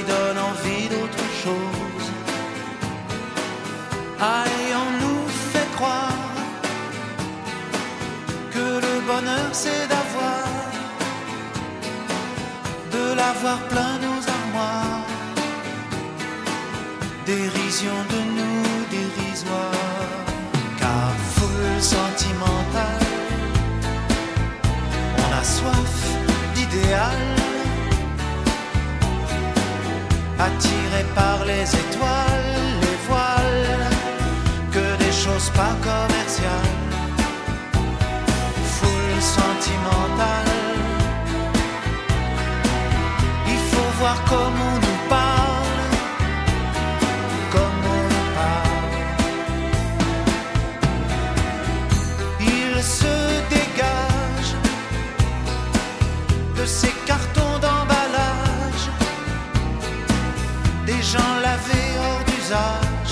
donne envie d'autre chose. Aïe, on nous fait croire que le bonheur c'est de l'avoir plein nos armoires. Dérision de nous dérisoire, car foule sentimentale, on a soif d'idéal, attiré par les étoiles, les voiles, que des choses pas commerciales. Foule sentimentale, il faut voir comme on nous parle, comme on nous parle. Il se dégage de ces cartons d'emballage, des gens lavés hors d'usage,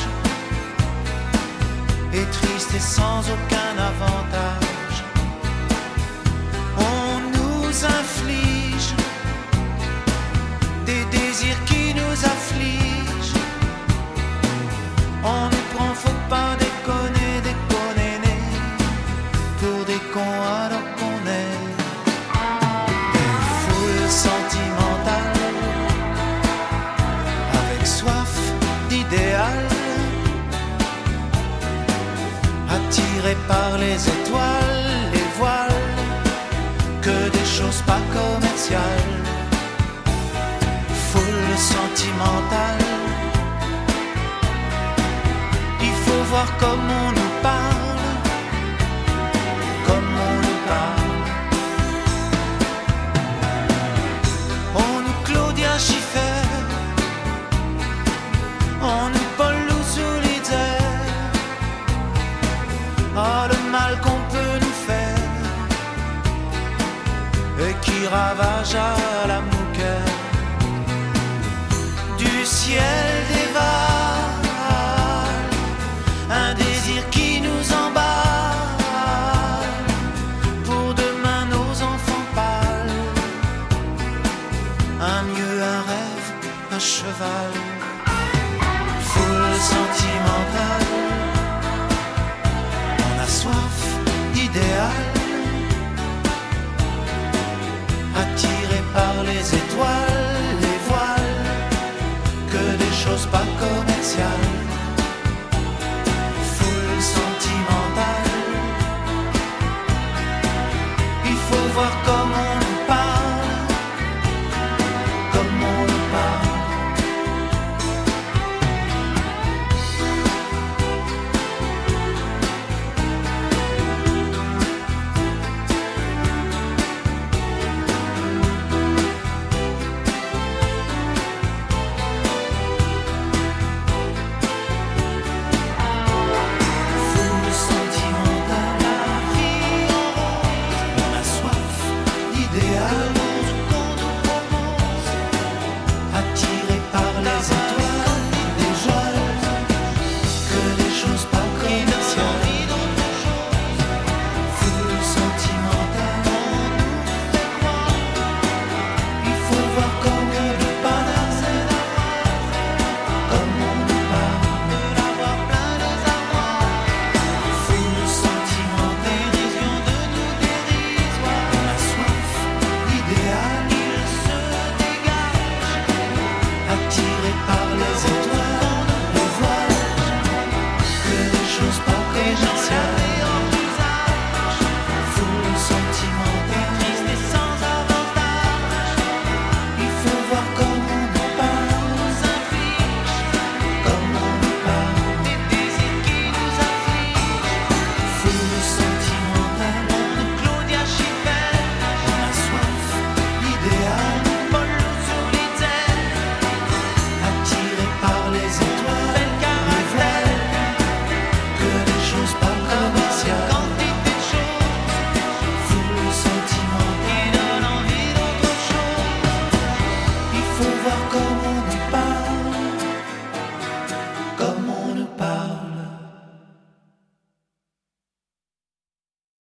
et tristes et sans aucun avantage. On nous inflige des désirs qui nous affligent. On nous prend, faut pas déconner, déconner, pour des cons alors qu'on est des foules sentimentales, avec soif d'idéal, attirés par les étoiles, les voiles, que des choses pas commerciales. Foule sentimentale, il faut voir comme on nous parle, comme on nous parle. On nous Claudia Schiffer, on nous Paul Louis-Solitaire. Ah, le mal qu'on peut nous faire et qui ravage à la mouquette. Du ciel dévale un désir qui nous emballe, pour demain nos enfants pâles, un mieux, un rêve, un cheval. Foule sentimentale, on a soif d'idéal,